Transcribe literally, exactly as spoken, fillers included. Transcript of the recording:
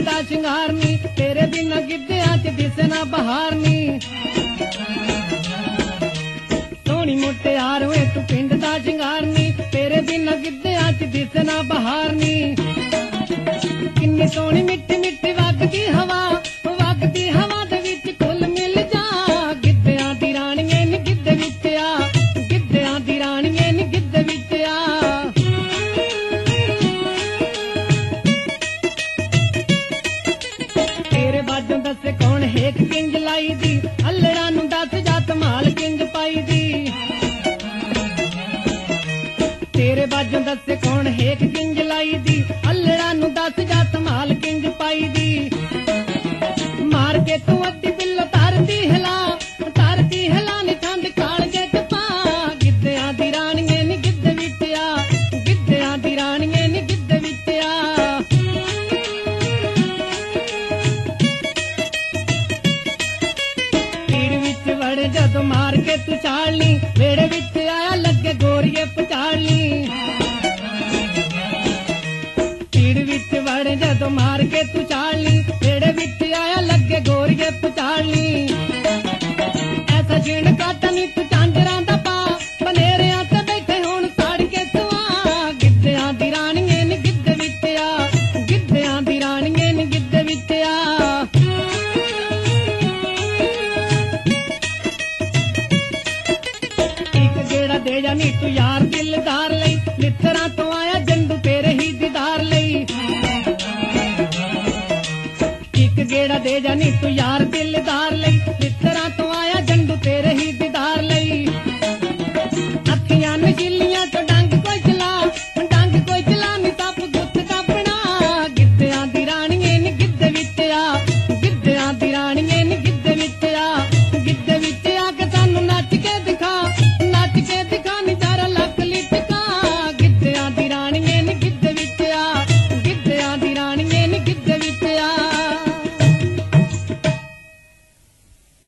दा शिंगार नी, तेरे बिना गिद्धियां च दिसे ना बहार नी। सोहनी मुटियार होए तू पिंड दा शिंगार नी, तेरे बिना गिद्धियां च दिसे ना बहार नी। किन्नी सोहनी मिठी मिठी वगदी हवा, वगदी हवा दे विच कुल मिल जा। गिद्धियां दी राणीए नी गिद्ध विच आ, गिद्धियां दी राणीए नी गिद्ध विच आ। तेरे बाजों दस कौन हेक किंज लाई दी, अल्लड़ा नूं दस जा धमाल किंज पाई दी। तेरे बाजों दस कौन हेक किंज लाई दी, अल्लड़ा नूं दस जा धमाल किंज पाई दी। मार के तू अड्डी बिल्लो तारदी हिला, तारदी हिला नी ठंड कालजे च पा। गिद्धियां दी राणीए नी गिद्ध विच आ, गिद्धियां दी राणीए नी गिद्ध विच आ। भीड़ विच वड़ जदों मार के तू चालनी, वेड़े विच आया लगे गोरीए पचालनी। भीड़ विच वड़ जदों मार के तू चालनी, वेड़े विच आया लगे गोरीए पचालनी। ऐसा जीण काटा नी तू झांजरां दा पा, बनेरियां ते बैठे होण साड़ के तू आ। गिद्धियां दी राणीए नी गिद्ध विच आ, गिद्धियां दी राणीए नी गिद्ध विच आ। एक गेड़ा दे जा नी तू यार दिलदार लई, नित्थरां तो आया जंडू तेरे ही दीदार लई। एक गेड़ा दे जा नी तू यार दिलदार लई,